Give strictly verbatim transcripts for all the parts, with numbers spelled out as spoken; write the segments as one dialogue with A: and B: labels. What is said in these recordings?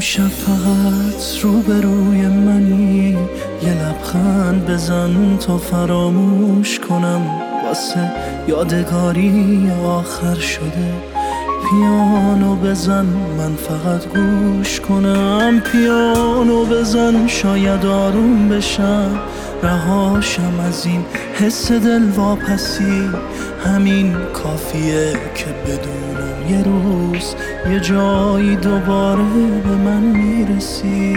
A: امشب فقط روبروی منی، یه لبخند بزن تا فراموش کنم، واسه یادگاری آخر شده. پیانو بزن من فقط گوش کنم، پیانو بزن شاید آروم بشم، رهاشم از این حس دلواپسی. همین کافیه که بدونم یه روز یه جایی دوباره به من میرسی.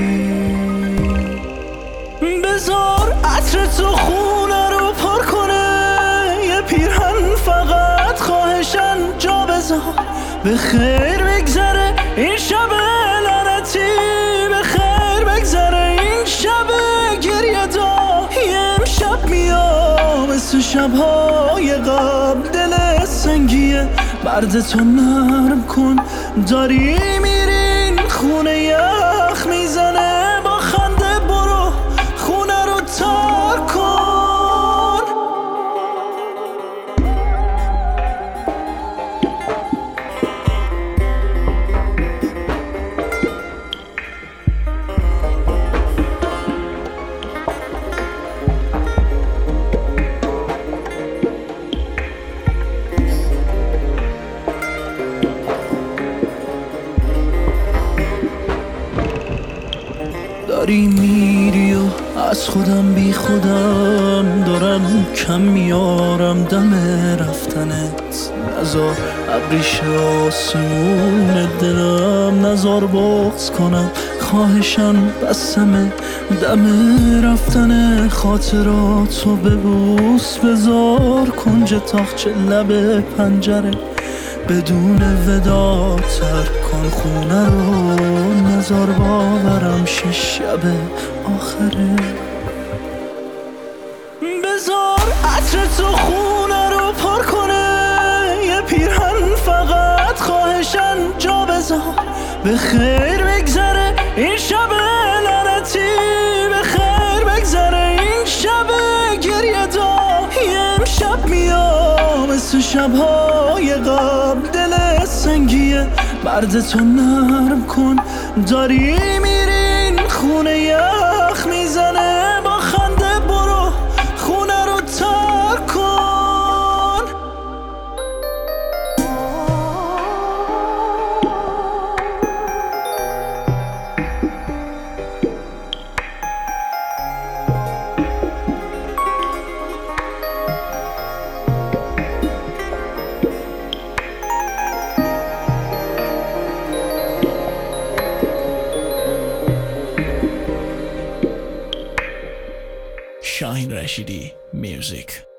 A: بذار عطر تو خونه رو پر کنه، یه پیرهن فقط خواهشن جا بذار. به خیر بگذره این شب لعنتی، به خیر بگذره این شب گریه دار. امشب میام مثل شبهای قبل، دل سنگیه مرد تو نرم کن. داری میرین خونه یخ میزنه، با خنده برو خونه رو ترک کن. داری میری و از خودم بی خودم دارم کم میارم دم رفتنت. نزار ابریش آسمون دلم، نزار بغض کنم خواهشم بسمه دم رفتن. خاطراتو ببوس بذار کنج تاقچه لب پنجره، بدون ودا ترک کن خونه رو. نزار باورم شش شب آخره. بذار عطر تو خونه رو پر کنه، یه پیرهن فقط خواهشن جا بذار. به خیر بگذره این شب لعنتی، به خیر بگذره این شب گریه دار. امشب میام مثل شبهای قبل، دل سنگیه مرد تو نرم کن. داری میرین خونه یخ میزنه، با خنده برو خونه رو ترک کن.
B: Shaheen Rashidi Music.